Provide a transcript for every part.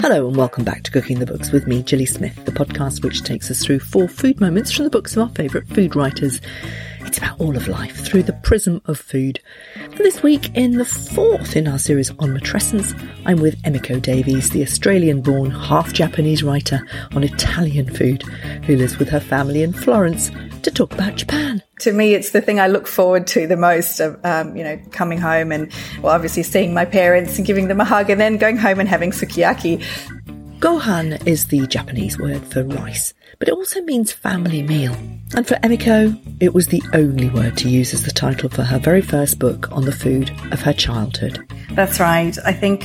Hello and welcome back to Cooking the Books with me, Gilly Smith, the podcast which takes us through 4 food moments from the books of our favourite food writers. It's about all of life through the prism of food. And this week, in the 4th in our series on matrescence, I'm with Emiko Davies, the Australian-born, half-Japanese writer on Italian food, who lives with her family in Florence to talk about Japan. To me, it's the thing I look forward to the most, coming home and, well, obviously seeing my parents and giving them a hug and then going home and having sukiyaki. Gohan is the Japanese word for rice, but it also means family meal. And for Emiko, it was the only word to use as the title for her very first book on the food of her childhood. That's right. I think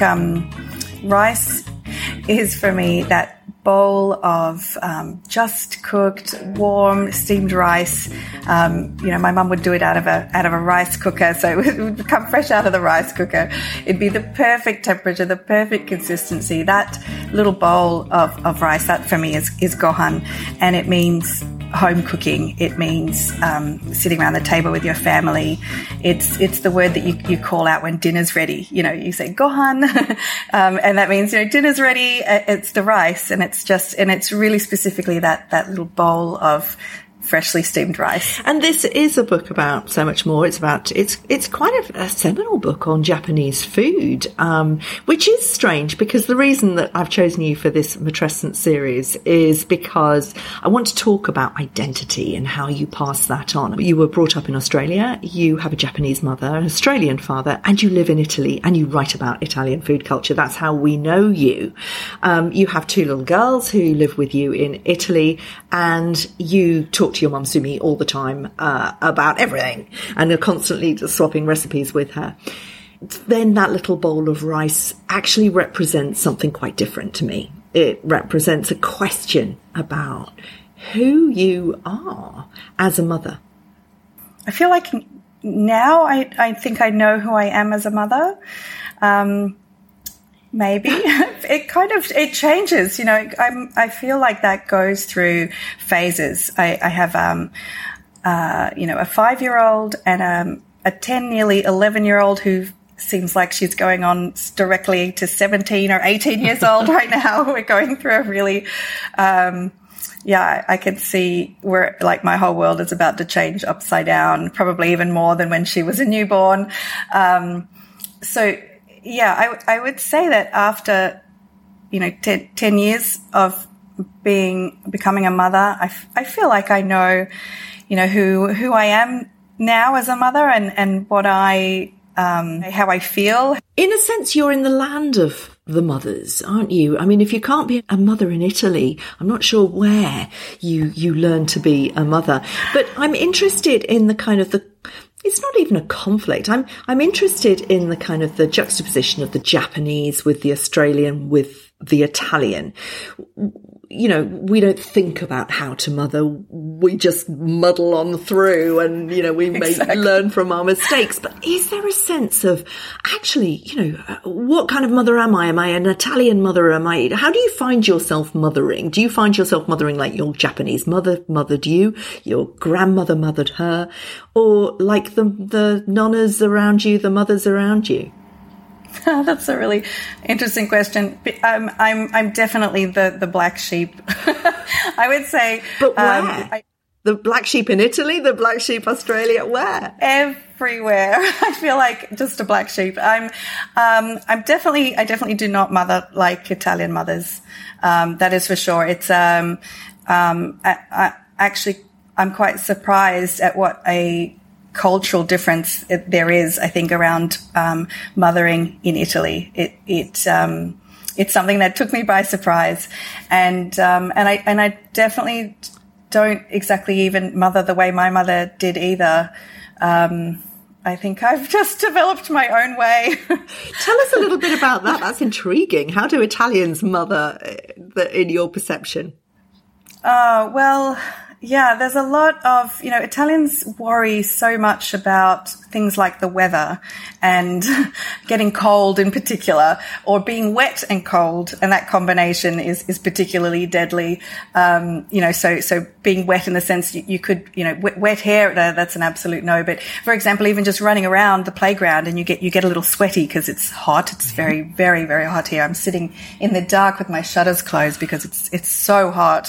rice is for me that bowl of just cooked, warm, steamed rice. My mum would do it out of a rice cooker, so it would come fresh out of the rice cooker. It'd be the perfect temperature, the perfect consistency. That little bowl of rice, that for me is gohan, and it means home cooking. It means sitting around the table with your family. It's the word that you call out when dinner's ready. You say gohan, and that means dinner's ready. It's the rice, and it's really specifically that little bowl of freshly steamed rice. And this is a book about so much more. It's quite a seminal book on Japanese food, which is strange because the reason that I've chosen you for this matrescence series is because I want to talk about identity and how you pass that on. You were brought up in Australia, you have a Japanese mother, an Australian father, and you live in Italy and you write about Italian food culture. That's how we know you. You have 2 little girls who live with you in Italy, and you talk to your mum Sumi all the time about everything, and are constantly just swapping recipes with her. Then that little bowl of rice actually represents something quite different to me. It represents a question about who you are as a mother. I feel like now I think I know who I am as a mother. Maybe it changes. I feel like that goes through phases. I have a 5-year-old and a 10, nearly 11-year-old who seems like she's going on directly to 17 or 18 years old right now. We're going through a really, I can see where like my whole world is about to change upside down, probably even more than when she was a newborn. I would say that after, 10 years of becoming a mother, I feel like I know, who I am now as a mother and what how I feel. In a sense, you're in the land of the mothers, aren't you? I mean, if you can't be a mother in Italy, I'm not sure where you learn to be a mother. But I'm interested in the kind of it's not even a conflict. I'm interested in the kind of the juxtaposition of the Japanese with the Australian with the Italian. We don't think about how to mother. We just muddle on through and, we may learn from our mistakes. But is there a sense of actually, what kind of mother am I? Am I an Italian mother? How do you find yourself mothering? Do you find yourself mothering like your Japanese mother mothered you? Your grandmother mothered her? Or like the nonnas around you, the mothers around you? That's a really interesting question. I'm definitely the black sheep. I would say. But where? The black sheep in Italy, the black sheep Australia, where? Everywhere. I feel like just a black sheep. I definitely do not mother like Italian mothers. That is for sure. It's I'm quite surprised at what a cultural difference there is, I think, around mothering in Italy. It's something that took me by surprise, and I definitely don't exactly even mother the way my mother did either. I think I've just developed my own way. Tell us a little bit about that. That's intriguing. How do Italians mother in your perception? Well, Yeah, there's a lot of, Italians worry so much about things like the weather and getting cold in particular, or being wet and cold. And that combination is particularly deadly. So being wet in the sense you could, wet hair, that's an absolute no. But for example, even just running around the playground and you get a little sweaty because it's hot. It's very, very, very hot here. I'm sitting in the dark with my shutters closed because it's so hot.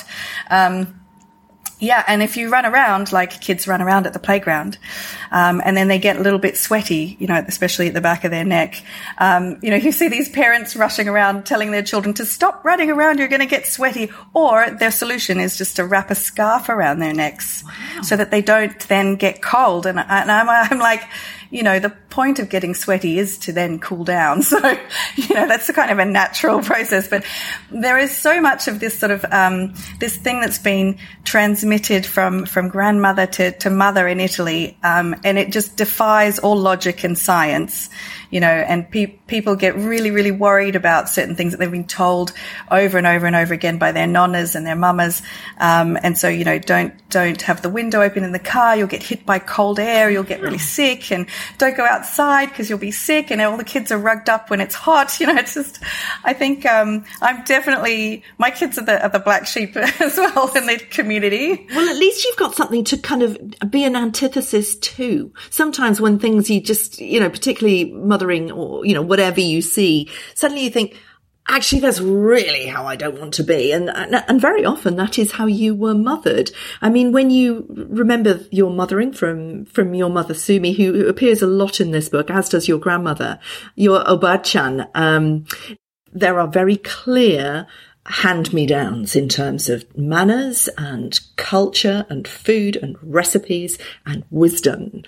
Yeah, and if you run around like kids run around at the playground, and then they get a little bit sweaty, especially at the back of their neck, you see these parents rushing around telling their children to stop running around, you're going to get sweaty, or their solution is just to wrap a scarf around their necks. Wow. So that they don't then get cold. And I'm like, the point of getting sweaty is to then cool down. So, that's a kind of a natural process. But there is so much of this sort of, this thing that's been transmitted from grandmother to mother in Italy. And it just defies all logic and science, and people get really, really worried about certain things that they've been told over and over and over again by their nonnas and their mamas. And so, don't have the window open in the car. You'll get hit by cold air. You'll get really sick, and don't go outside because you'll be sick, and all the kids are rugged up when it's hot. It's just, I think, I'm definitely, my kids are the black sheep as well in the community. Well, at least you've got something to kind of be an antithesis to. Sometimes when things you just, particularly mothering or, whatever you see, suddenly you think, actually, that's really how I don't want to be. And very often that is how you were mothered. I mean, when you remember your mothering from your mother, Sumi, who appears a lot in this book, as does your grandmother, your Obachan, there are very clear hand-me-downs in terms of manners and culture and food and recipes and wisdom.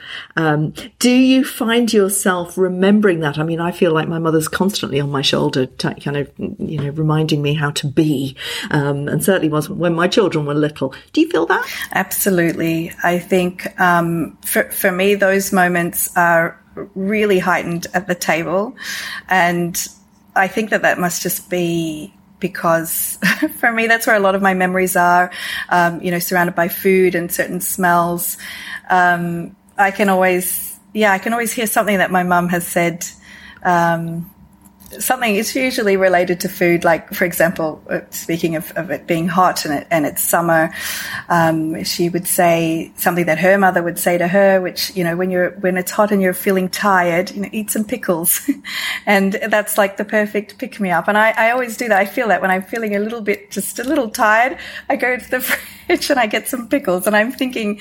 Do you find yourself remembering that? I mean, I feel like my mother's constantly on my shoulder, kind of, reminding me how to be, and certainly was when my children were little. Do you feel that? Absolutely. I think for me, those moments are really heightened at the table, and I think that must just be because for me, that's where a lot of my memories are, surrounded by food and certain smells. I can always hear something that my mum has said, something is usually related to food, like, for example, speaking of it being hot and it's summer, she would say something that her mother would say to her, which, when it's hot and you're feeling tired, eat some pickles. And that's like the perfect pick-me-up. And I always do that. I feel that when I'm feeling just a little tired, I go to the fridge and I get some pickles, and I'm thinking,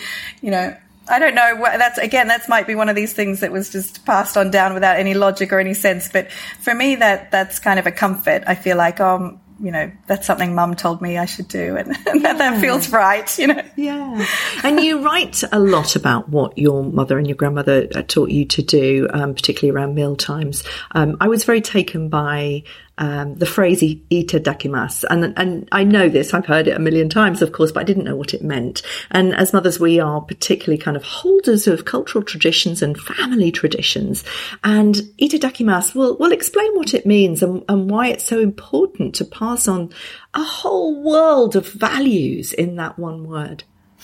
I don't know. That might be one of these things that was just passed on down without any logic or any sense. But for me, that's kind of a comfort. I feel like, that's something Mum told me I should do, and that feels right, Yeah. And you write a lot about what your mother and your grandmother taught you to do, particularly around meal times. I was very taken by the phrase itadakimasu. And I know this, I've heard it a million times, of course, but I didn't know what it meant. And as mothers, we are particularly kind of holders of cultural traditions and family traditions. And itadakimasu will explain what it means and why it's so important to pass on a whole world of values in that one word.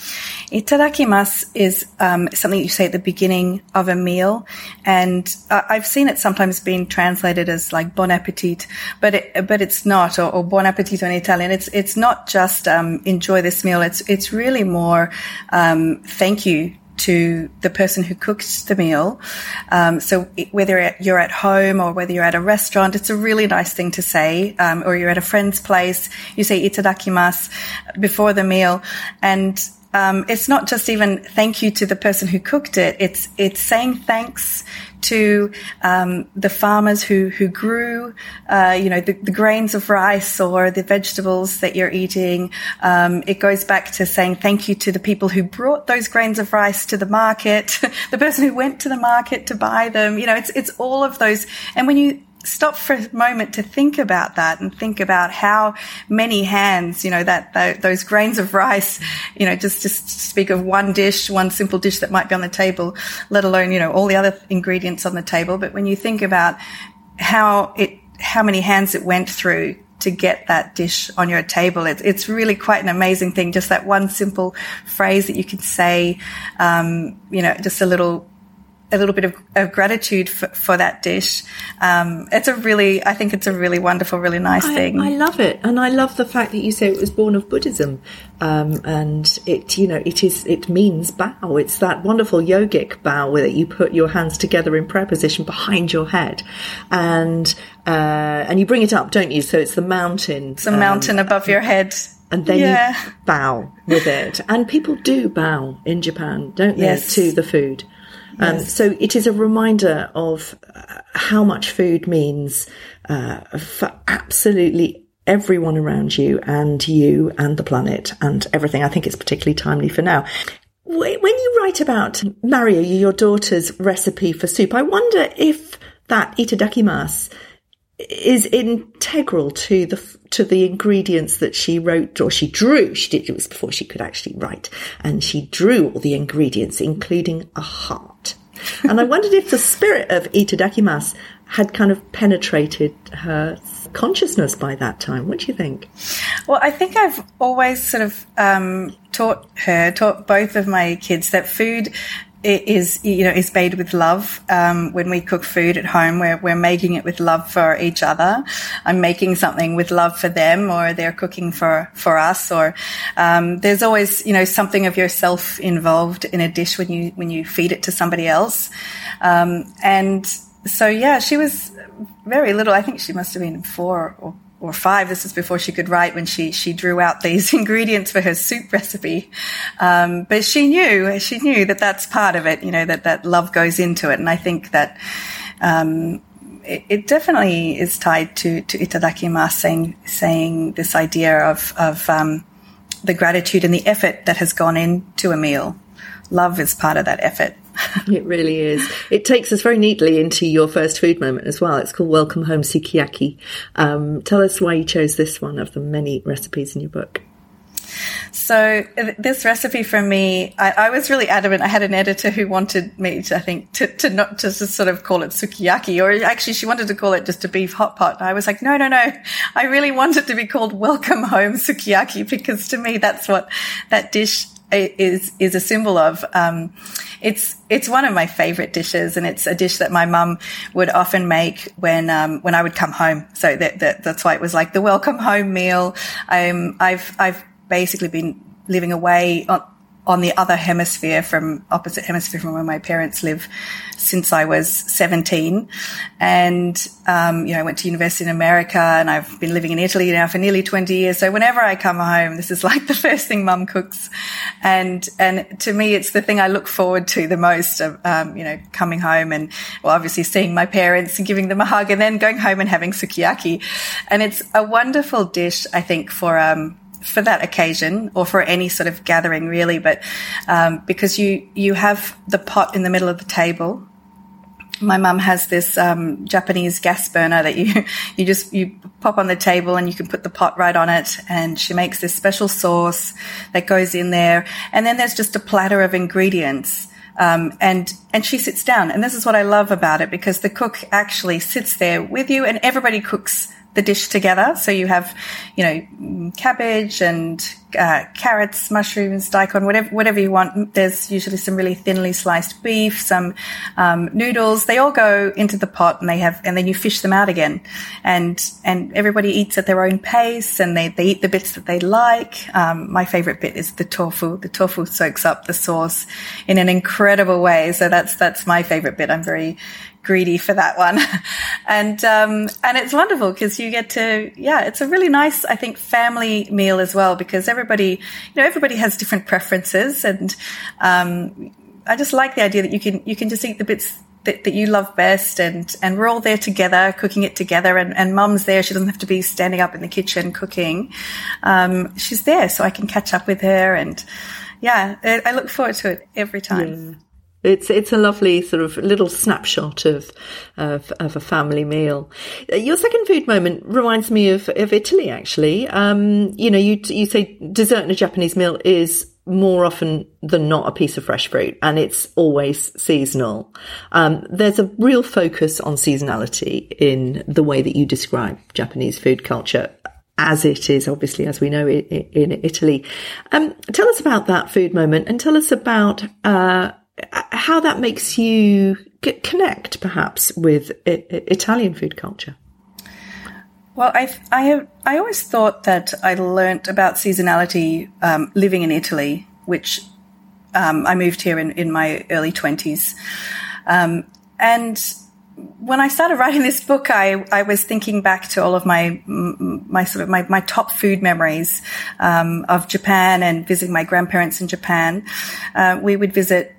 Itadakimasu is something you say at the beginning of a meal, and I've seen it sometimes being translated as like bon appetit, but it's not, or buon appetito in Italian. It's not just enjoy this meal. It's really more thank you to the person who cooked the meal. So whether you're at home or whether you're at a restaurant, it's a really nice thing to say, or you're at a friend's place, you say itadakimasu before the meal. And it's not just even thank you to the person who cooked it. It's saying thanks to the farmers who grew, the grains of rice or the vegetables that you're eating. It goes back to saying thank you to the people who brought those grains of rice to the market, the person who went to the market to buy them. It's all of those. And when you stop for a moment to think about that and think about how many hands, those grains of rice, just to speak of one simple dish that might be on the table, let alone, all the other ingredients on the table. But when you think about how many hands it went through to get that dish on your table. It's really quite an amazing thing. Just that one simple phrase that you can say, just a little bit of gratitude for that dish. I think it's a really wonderful, really nice thing. I love it. And I love the fact that you say it was born of Buddhism. And it means bow. It's that wonderful yogic bow where you put your hands together in prayer position behind your head. And you bring it up, don't you? So it's the mountain. It's a mountain above your head. And then you bow with it. And people do bow in Japan, don't they, to the food? Yes. So it is a reminder of how much food means for absolutely everyone around you and the planet and everything. I think it's particularly timely for now. When you write about Mario, your daughter's recipe for soup, I wonder if that itadakimasu is integral to the ingredients that she wrote or she drew. It was before she could actually write, and she drew all the ingredients, including a heart. And I wondered if the spirit of itadakimasu had kind of penetrated her consciousness by that time. What do you think? Well, I think I've always sort of taught both of my kids that food is made with love. When we cook food at home, we're making it with love for each other. I'm making something with love for them, or they're cooking for us, or there's always, something of yourself involved in a dish when you feed it to somebody else. And so, she was very little. I think she must have been 4 or 5. This is before she could write, when she drew out these ingredients for her soup recipe. But she knew that that's part of it, that love goes into it. And I think that, it definitely is tied to itadakimasu, saying this idea of the gratitude and the effort that has gone into a meal. Love is part of that effort. It really is. It takes us very neatly into your first food moment as well. It's called Welcome Home Sukiyaki. Tell us why you chose this one of the many recipes in your book. So this recipe for me, I was really adamant. I had an editor who wanted me to not just sort of call it sukiyaki, or actually she wanted to call it just a beef hot pot. And I was like, no. I really want it to be called Welcome Home Sukiyaki, because to me that's what that dish is a symbol of. It's one of my favorite dishes, and it's a dish that my mum would often make when I would come home. So that's why it was like the welcome home meal. I've basically been living away on the other opposite hemisphere from where my parents live since I was 17. And, I went to university in America, and I've been living in Italy now for nearly 20 years. So whenever I come home, this is like the first thing mum cooks. And to me, it's the thing I look forward to the most of, coming home and, well, obviously seeing my parents and giving them a hug, and then going home and having sukiyaki. And it's a wonderful dish, I think, for that occasion, or for any sort of gathering really, but because you have the pot in the middle of the table. My mum has this Japanese gas burner that you pop on the table, and you can put the pot right on it, and she makes this special sauce that goes in there, and then there's just a platter of ingredients. And she sits down, and this is what I love about it, because the cook actually sits there with you, and everybody cooks the dish together. So you have, cabbage and carrots, mushrooms, daikon, whatever you want. There's usually some really thinly sliced beef, some noodles. They all go into the pot, and then you fish them out again. And everybody eats at their own pace, and they eat the bits that they like. My favorite bit is the tofu. The tofu soaks up the sauce in an incredible way. So that's my favorite bit. I'm very greedy for that one. And it's wonderful because you get to, it's a really nice, I think, family meal as well, because everybody has different preferences. And, I just like the idea that you can just eat the bits that you love best, and we're all there together, cooking it together, and mum's there. She doesn't have to be standing up in the kitchen cooking. She's there so I can catch up with her, and I look forward to it every time. Yeah. It's a lovely sort of little snapshot of a family meal. Your second food moment reminds me of Italy, actually. You say dessert in a Japanese meal is more often than not a piece of fresh fruit, and it's always seasonal. There's a real focus on seasonality in the way that you describe Japanese food culture. as it is, obviously, as we know, in Italy. Tell us about that food moment, and tell us about how that makes you connect, perhaps, with Italian food culture. Well, I always thought that I learnt about seasonality living in Italy, which I moved here in my early 20s. And when I started writing this book, I was thinking back to all of my top food memories of Japan and visiting my grandparents in Japan. We would visit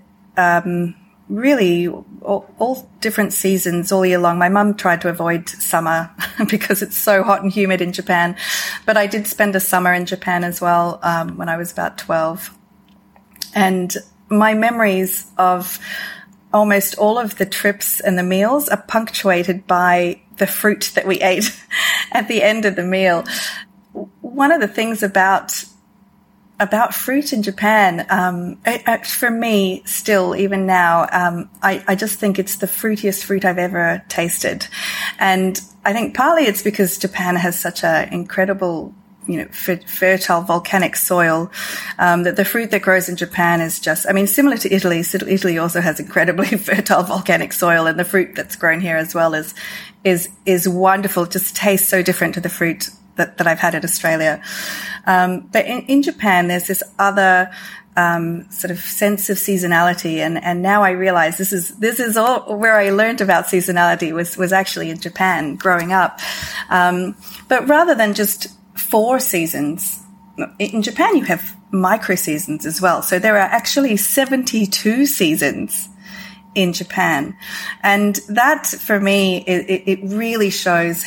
really all different seasons all year long. My mum tried to avoid summer because it's so hot and humid in Japan, but I did spend a summer in Japan as well when I was about 12. And my memories of almost all of the trips and the meals are punctuated by the fruit that we ate at the end of the meal. One of the things about fruit in Japan, for me, still, even now, I just think it's the fruitiest fruit I've ever tasted. And I think partly it's because Japan has such an incredible, fertile volcanic soil, that the fruit that grows in Japan is just, similar to Italy. So Italy also has incredibly fertile volcanic soil, and the fruit that's grown here as well is wonderful. It just tastes so different to the fruit that I've had in Australia. But in Japan, there's this other sort of sense of seasonality, and now I realize this is all where I learned about seasonality was actually in Japan growing up. But rather than just 4 seasons, in Japan you have micro seasons as well. So there are actually 72 seasons in Japan, and that for me it really shows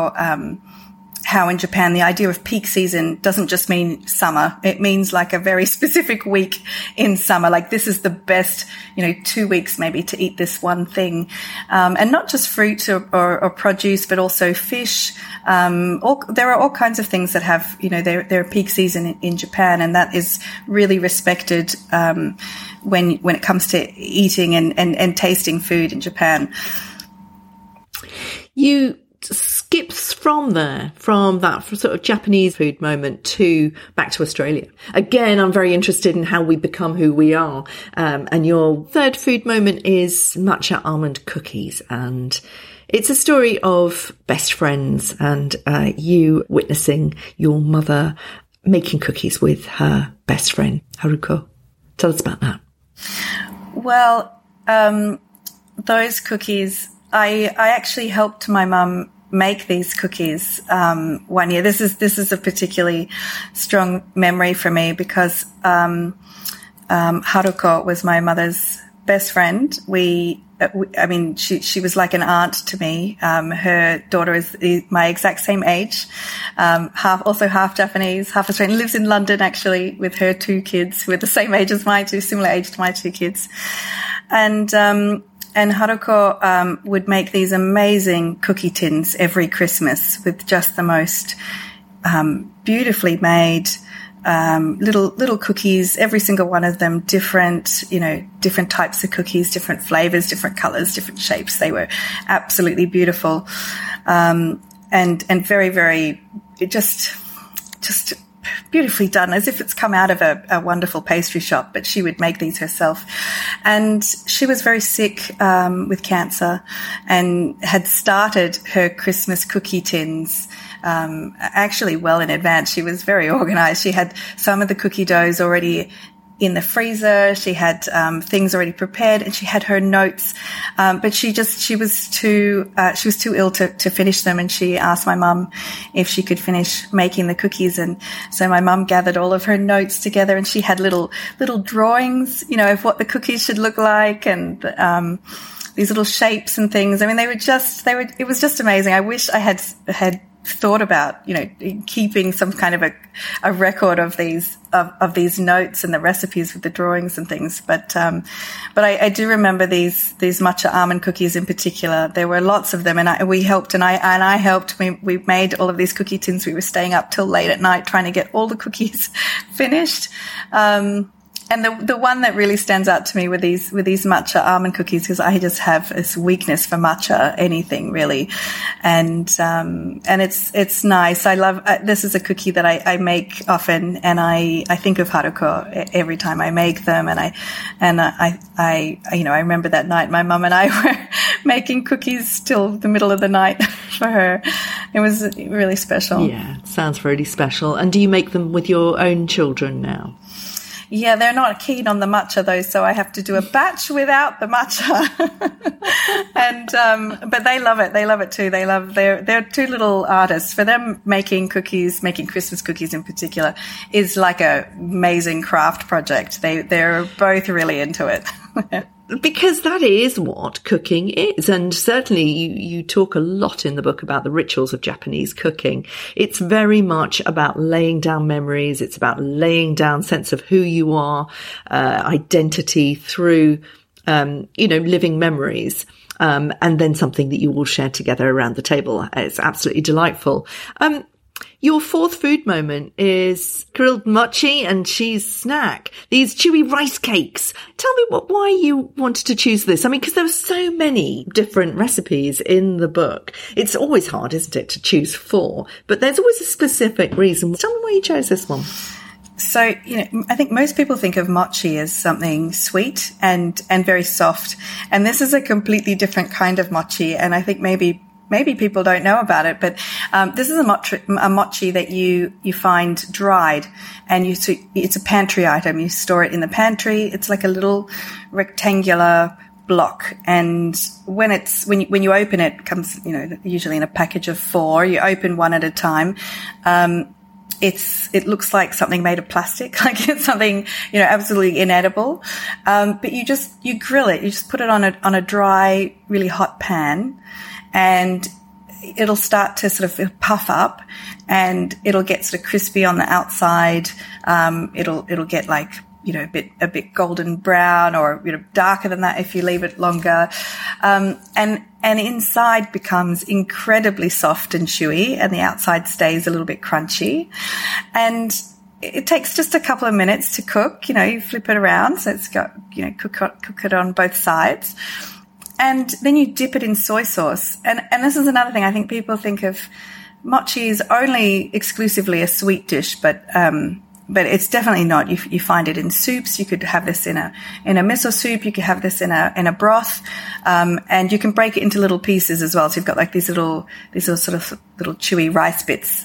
how in Japan the idea of peak season doesn't just mean summer. It means like a very specific week in summer. Like this is the best, 2 weeks maybe to eat this one thing. And not just fruit or produce, but also fish. There are all kinds of things that have, their peak season in Japan, and that is really respected, when it comes to eating and tasting food in Japan. You skips from that sort of Japanese food moment back to Australia. Again, I'm very interested in how we become who we are. And your third food moment is matcha almond cookies. And it's a story of best friends and you witnessing your mother making cookies with her best friend, Haruko. Tell us about that. Well, those cookies, I actually helped my mum make these cookies one year. This is a particularly strong memory for me because Haruko was my mother's best friend. She was like an aunt to me. Her daughter is my exact same age, half Japanese, half Australian. Lives in London actually with her 2 kids who are the same age as my 2, similar age to my 2 kids. And Haruko would make these amazing cookie tins every Christmas with just the most beautifully made little cookies, every single one of them different types of cookies, different flavors, different colors, different shapes. They were absolutely beautiful, and very, very just beautifully done, as if it's come out of a wonderful pastry shop, but she would make these herself. And she was very sick with cancer and had started her Christmas cookie tins actually well in advance. She was very organized. She had some of the cookie doughs already in the freezer. She had things already prepared, and she had her notes. But she was too ill to finish them, and she asked my mum if she could finish making the cookies. And so my mum gathered all of her notes together, and she had little drawings, of what the cookies should look like, and these little shapes and things. It was just amazing. I wish I had thought about, keeping some kind of a record of these notes and the recipes with the drawings and things. But I do remember these matcha almond cookies in particular. There were lots of them, and we helped, and I helped. We made all of these cookie tins. We were staying up till late at night trying to get all the cookies finished. And the one that really stands out to me with these matcha almond cookies, because I just have this weakness for matcha, anything really, and it's nice. I love this is a cookie that I make often, and I think of Haruko every time I make them, and I remember that night my mum and I were making cookies till the middle of the night for her. It was really special. Yeah, sounds really special. And do you make them with your own children now? Yeah, they're not keen on the matcha though, so I have to do a batch without the matcha. And but they love it. They love it too. They're two little artists. For them, making Christmas cookies in particular is like a amazing craft project. They're both really into it. Because that is what cooking is. And certainly you talk a lot in the book about the rituals of Japanese cooking. It's very much about laying down memories. It's about laying down sense of who you are, identity through, living memories. And then something that you all share together around the table. It's absolutely delightful. Your fourth food moment is grilled mochi and cheese snack. These chewy rice cakes. Tell me why you wanted to choose this. I mean, because there are so many different recipes in the book. It's always hard, isn't it, to choose 4? But there's always a specific reason. Tell me why you chose this one. So, I think most people think of mochi as something sweet and very soft. And this is a completely different kind of mochi. And I think maybe people don't know about it, but this is a mochi that you find dried, and it's a pantry item. You store it in the pantry. It's like a little rectangular block, and when you open it, it comes usually in a package of 4. You open one at a time. It looks like something made of plastic, like it's something absolutely inedible. But you grill it. You just put it on a dry, really hot pan. And it'll start to sort of puff up, and it'll get sort of crispy on the outside. It'll get like, a bit golden brown, or, darker than that if you leave it longer. And inside becomes incredibly soft and chewy, and the outside stays a little bit crunchy. And it takes just a couple of minutes to cook. You flip it around, so it's got, cook it on both sides. And then you dip it in soy sauce. And this is another thing. I think people think of mochi as only exclusively a sweet dish, but it's definitely not. You find it in soups. You could have this in a miso soup. You could have this in a broth. And you can break it into little pieces as well. So you've got like these little sort of little chewy rice bits,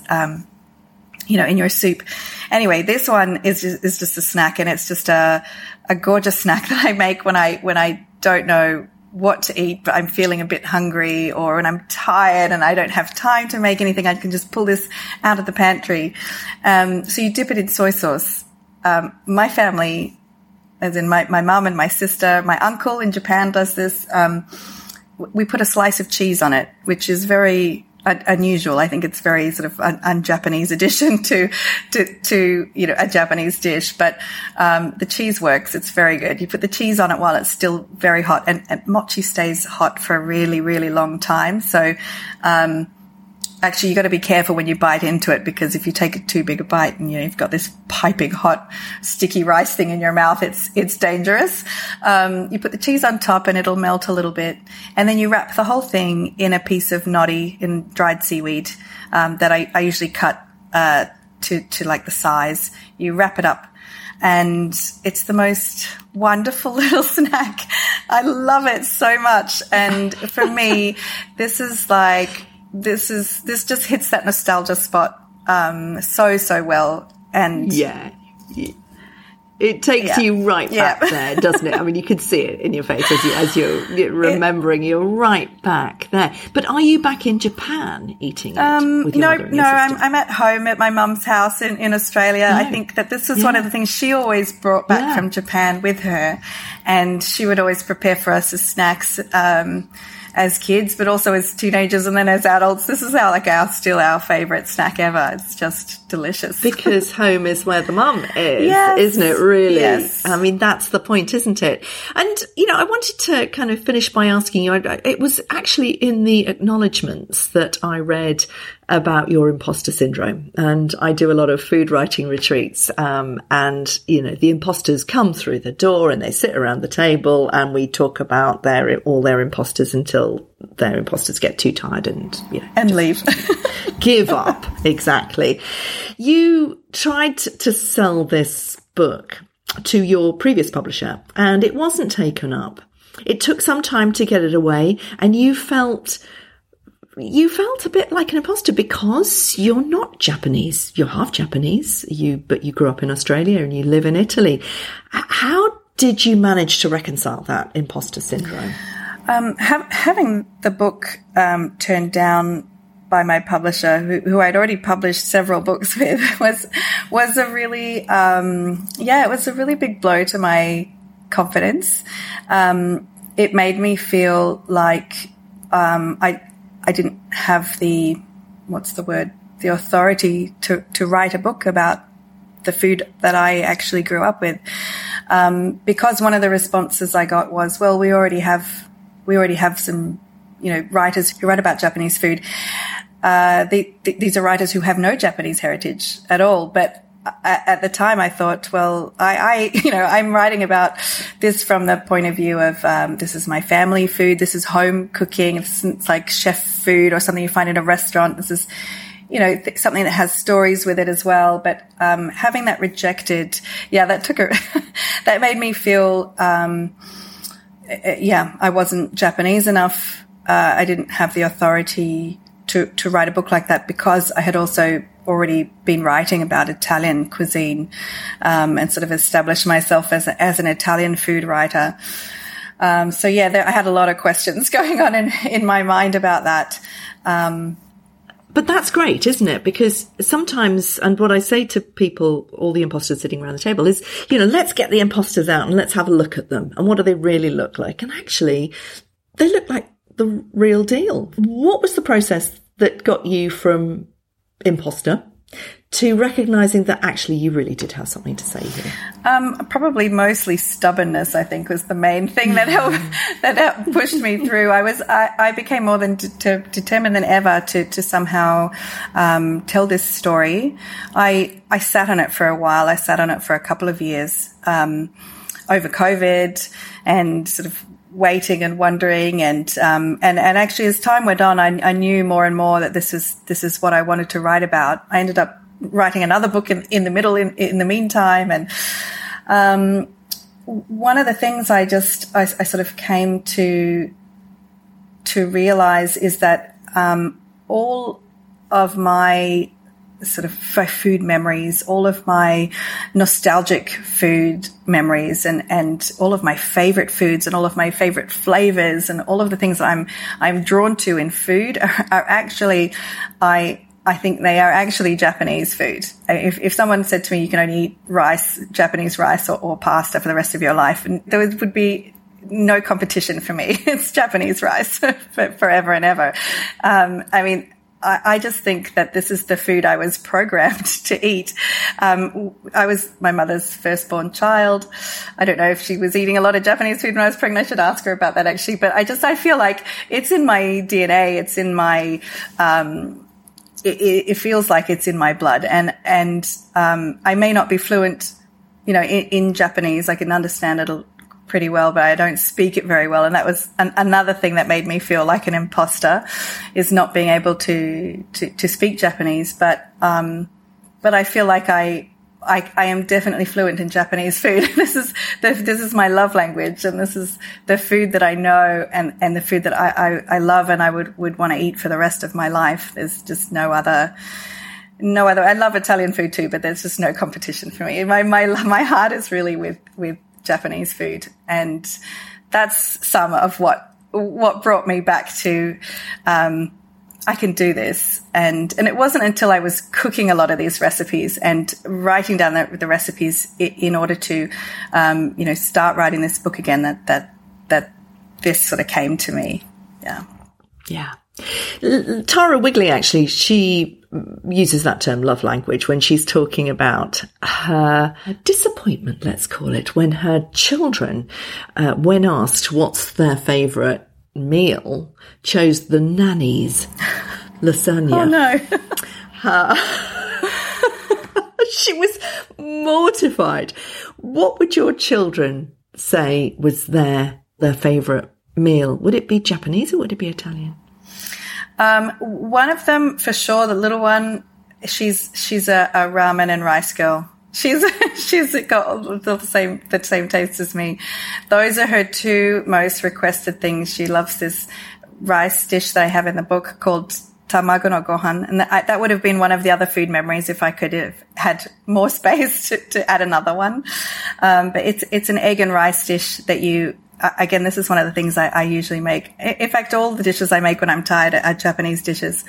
in your soup. Anyway, this one is just a snack, and it's just a gorgeous snack that I make when I don't know what to eat, but I'm feeling a bit hungry, or when I'm tired and I don't have time to make anything, I can just pull this out of the pantry. So you dip it in soy sauce. My family, as in my mum and my sister, my uncle in Japan does this. We put a slice of cheese on it, which is very unusual. I think it's very sort of un-Japanese addition to a Japanese dish, but the cheese works. It's very good. You put the cheese on it while it's still very hot, and mochi stays hot for a really, really long time. So actually, you got to be careful when you bite into it, because if you take too big a bite and you've got this piping hot sticky rice thing in your mouth, it's dangerous. You put the cheese on top and it'll melt a little bit, and then you wrap the whole thing in a piece of nori, in dried seaweed, that I usually cut to like the size. You wrap it up, and it's the most wonderful little snack. I love it so much. And for me, this just hits that nostalgia spot so well. And yeah, it takes you right back there, doesn't it? I mean, you can see it in your face as you're remembering. You're right back there. But are you back in Japan eating it with your mother and your sister? I'm at home at my mum's house in Australia. No. I think that this is one of the things she always brought back from Japan with her, and she would always prepare for us as snacks. As kids, but also as teenagers, and then as adults. This is still our favourite snack ever. It's just delicious. Because home is where the mum is, isn't it, really? Yes. I mean, that's the point, isn't it? And, I wanted to kind of finish by asking you, it was actually in the acknowledgements that I read about your imposter syndrome. And I do a lot of food writing retreats. And, you know, the imposters come through the door and they sit around the table and we talk about all their imposters until their imposters get too tired and, you know, and leave. Give up. Exactly. You tried to sell this book to your previous publisher and it wasn't taken up. It took some time to get it away, and you felt a bit like an imposter because you're not Japanese. You're half Japanese, but you grew up in Australia and you live in Italy. How did you manage to reconcile that imposter syndrome? Having the book turned down by my publisher, who I'd already published several books with, was a really it was a really big blow to my confidence. It made me feel like I didn't have the authority to write a book about the food that I actually grew up with, because one of the responses I got was, well, we already have some, you know, writers who write about Japanese food. These are writers who have no Japanese heritage at all. But at the time I thought, well, I'm writing about this from the point of view of, this is my family food. This is home cooking. It's like chef food or something you find in a restaurant. This is, you know, something that has stories with it as well. But, having that rejected, that made me feel, I wasn't Japanese enough. I didn't have the authority to write a book like that because I had also already been writing about Italian cuisine, and sort of established myself as an Italian food writer. I had a lot of questions going on in my mind about that. But that's great, isn't it? Because sometimes, and what I say to people, all the imposters sitting around the table is, you know, let's get the imposters out and let's have a look at them. And what do they really look like? And actually, they look like the real deal. What was the process that got you from imposter to recognizing that actually you really did have something to say here? Probably mostly stubbornness, I think, was the main thing that helped pushed me through. I became more than determined than ever to somehow tell this story. I sat on it for a while. I sat on it for a couple of years over COVID and sort of waiting and wondering and actually as time went on, I knew more and more that this is what I wanted to write about. I ended up writing another book in the meantime. And, one of the things I sort of came to realize is that, all of my sort of food memories, all of my nostalgic food memories and all of my favorite foods and all of my favorite flavors and all of the things that I'm drawn to in food are actually, I think they are actually Japanese food. If someone said to me, you can only eat rice, Japanese rice or pasta for the rest of your life, and there would be no competition for me. It's Japanese rice for forever and ever. I just think that this is the food I was programmed to eat. I was my mother's firstborn child. I don't know if she was eating a lot of Japanese food when I was pregnant. I should ask her about that actually. But I feel like it's in my DNA. It's in my, it feels like it's in my blood. And I may not be fluent, you know, in Japanese. I can understand it pretty well, but I don't speak it very well. And that was another thing that made me feel like an imposter, is not being able to speak Japanese. But I feel like I am definitely fluent in Japanese food. This is my love language, and this is the food that I know and the food that I love and I would want to eat for the rest of my life. There's just no other. I love Italian food too, but there's just no competition for me. My heart is really with Japanese food, and that's some of what brought me back to I can do this. And it wasn't until I was cooking a lot of these recipes and writing down the recipes in order to start writing this book again that this sort of came to me. Yeah. Tara Wigley, actually, she uses that term love language when she's talking about her disappointment, let's call it, when her children, when asked what's their favourite meal, chose the nannies lasagna. Oh, no. She was mortified. What would your children say was their favourite meal? Would it be Japanese or would it be Italian? One of them, for sure, the little one, she's a ramen and rice girl. She's got the same taste as me. Those are her two most requested things. She loves this rice dish that I have in the book called tamago no gohan, and that would have been one of the other food memories if I could have had more space to add another one. But it's an egg and rice dish that again, this is one of the things I usually make. In fact, all the dishes I make when I'm tired are Japanese dishes.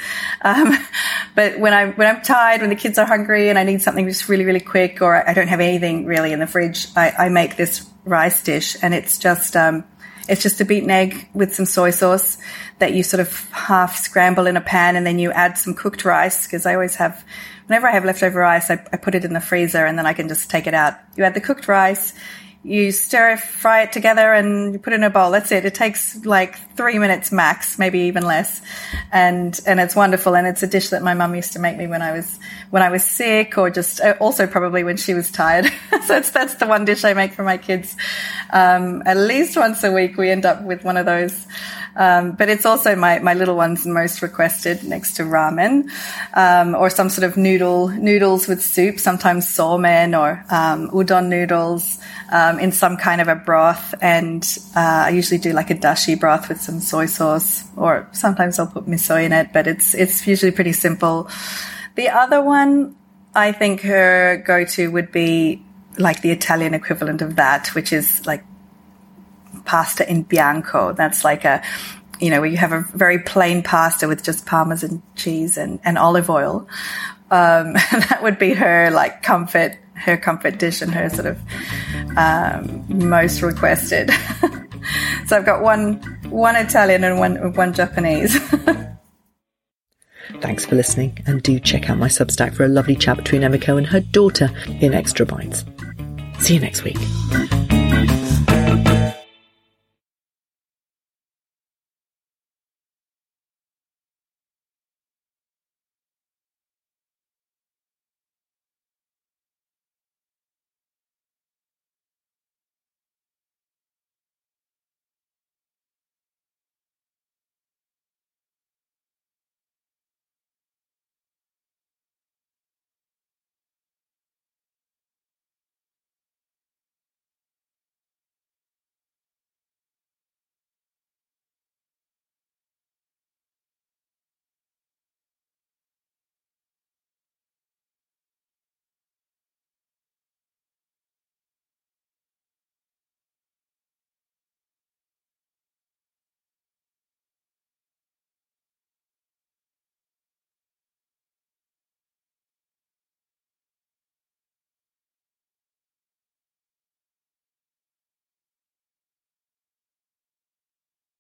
But when I'm tired, when the kids are hungry and I need something just really, really quick, or I don't have anything really in the fridge, I make this rice dish, and it's just a beaten egg with some soy sauce that you sort of half scramble in a pan, and then you add some cooked rice, because I always have, whenever I have leftover rice, I put it in the freezer and then I can just take it out. You add the cooked rice, you fry it together, and you put it in a bowl. That's it. It takes like 3 minutes max, maybe even less. And it's wonderful. And it's a dish that my mum used to make me when I was sick, or just also probably when she was tired. So that's the one dish I make for my kids. At least once a week we end up with one of those. But it's also my little one's most requested, next to ramen, or some sort of noodles with soup, sometimes somen or udon noodles, in some kind of a broth. And I usually do like a dashi broth with some soy sauce, or sometimes I'll put miso in it, but it's usually pretty simple. The other one, I think her go-to would be like the Italian equivalent of that, which is like pasta in bianco. That's like where you have a very plain pasta with just Parmesan cheese and olive oil. That would be her like comfort dish, and her sort of most requested. So I've got one Italian and one Japanese. Thanks for listening, and do check out my Substack for a lovely chat between Emiko and her daughter in Extra Bites. See you next week.